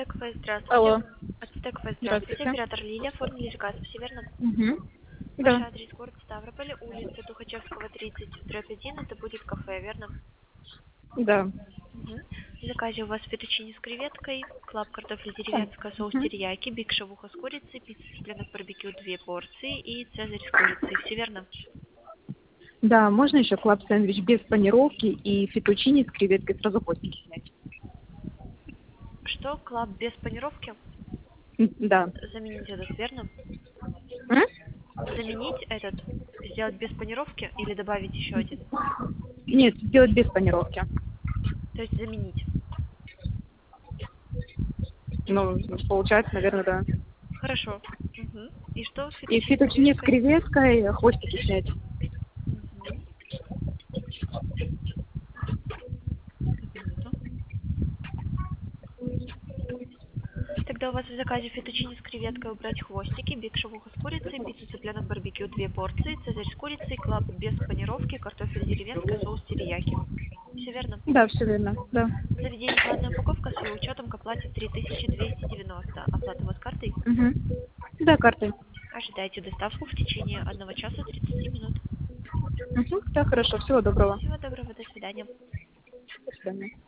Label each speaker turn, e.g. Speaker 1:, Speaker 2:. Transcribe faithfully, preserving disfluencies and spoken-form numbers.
Speaker 1: Ацтековая, здравствуйте.
Speaker 2: Алло,
Speaker 1: Ацтековая, здравствуйте.
Speaker 2: здравствуйте.
Speaker 1: Оператор Лилия, оформили заказ, все верно?
Speaker 2: Угу.
Speaker 1: Ваш
Speaker 2: Да,
Speaker 1: адрес город Ставрополь, улица Тухачевского, тридцать, дробь один, это будет кафе, верно?
Speaker 2: да.
Speaker 1: Угу. В заказе у вас фетучини с креветкой, клаб картофель
Speaker 2: Да.
Speaker 1: деревенская, соус
Speaker 2: Мгм.
Speaker 1: терияки, биг шавуха с курицей, пицца цыпленок барбекю две порции и цезарь с курицей, все верно?
Speaker 2: Да, можно еще клаб-сэндвич без панировки и фетучини с креветкой сразу хвостики снять?
Speaker 1: Что, клаб без панировки?
Speaker 2: М, Да.
Speaker 1: Заменить этот, верно?
Speaker 2: М?
Speaker 1: Заменить этот, сделать без панировки или добавить еще один?
Speaker 2: Нет, сделать без панировки.
Speaker 1: То есть заменить.
Speaker 2: Ну, получается, наверное, да.
Speaker 1: Хорошо. Мгм. И что,
Speaker 2: И
Speaker 1: фетучини с
Speaker 2: фетучини с
Speaker 1: креветкой?
Speaker 2: креветкой хвостики снять.
Speaker 1: Мгм. Одну минуту. Тогда у вас в заказе фетучини с креветкой убрать хвостики, биг шавуха с курицей, пицца цыпленок барбекю две порции, цезарь с курицей, клаб без панировки, картофель деревенская, соус терияки. Все верно?
Speaker 2: Да, все верно, да.
Speaker 1: Заведение платная упаковка с ее учетом к оплате три тысячи двести девяносто. Оплата у вас картой?
Speaker 2: Угу. Да, картой.
Speaker 1: Ожидайте доставку в течение одного часа тридцати минут.
Speaker 2: Угу. Да, хорошо, всего доброго.
Speaker 1: Всего доброго, до свидания.
Speaker 2: До свидания.